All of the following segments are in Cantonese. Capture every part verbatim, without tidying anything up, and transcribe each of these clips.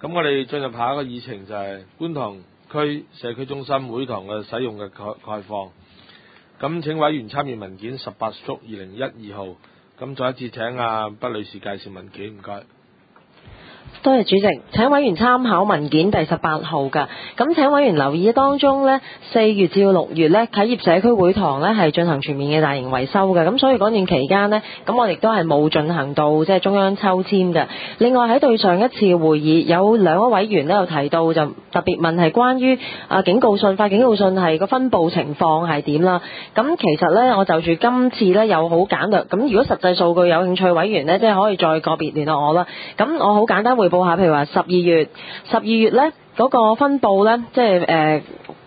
咁我哋進入下一個議程就係觀塘區社區中心會堂嘅使用嘅概概況。咁請委員參閱文件十八縮二零一二號。咁再一次請阿畢女士介紹文件，唔該。 多謝主席，請委員參考文件第十八號㗎。咁請委員留意當中呢，四月至到六月呢，啟業社區會堂呢係進行全面嘅大型維修嘅。咁所以嗰段期間呢，咁我哋都係冇進行到即係中央抽籤嘅。另外喺對上一次會議，有兩位委員都有提到，就特別問係關於啊警告信發警告信係個分佈情況係點啦。咁其實呢，我就住今次呢有好簡略。咁如果實際數據有興趣委員呢，即係可以再個別聯絡我啦。咁我好簡單匯報下，譬如話十二月，十二月呢嗰、那個分佈呢，即係誒、呃、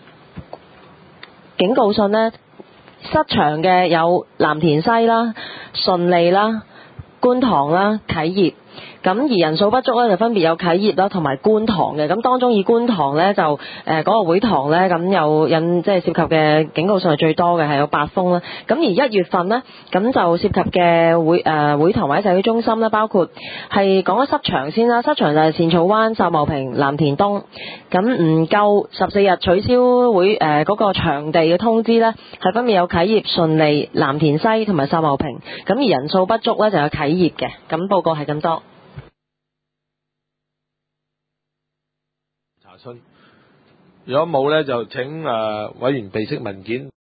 警告信呢，失場嘅有藍田西啦、順利啦、觀塘啦、啟業。咁而人數不足咧，就分別有啟業啦同埋觀塘嘅。咁當中以觀塘咧就誒嗰、呃那個會堂咧，咁有引即係涉及嘅警告信係最多嘅，係有八封啦。咁而一月份呢，咁就涉及嘅會誒、呃、會堂或者社區中心咧，包括係講咗失場先啦，失場就係茜草灣、秀茂坪、藍田東。咁唔夠十四日取消會誒嗰、呃那個場地嘅通知咧，係分別有啟業、順利、藍田西同埋秀茂坪。咁而人數不足咧就有啟業嘅。咁報告係咁多。 如果冇呢，就請誒委員備悉文件。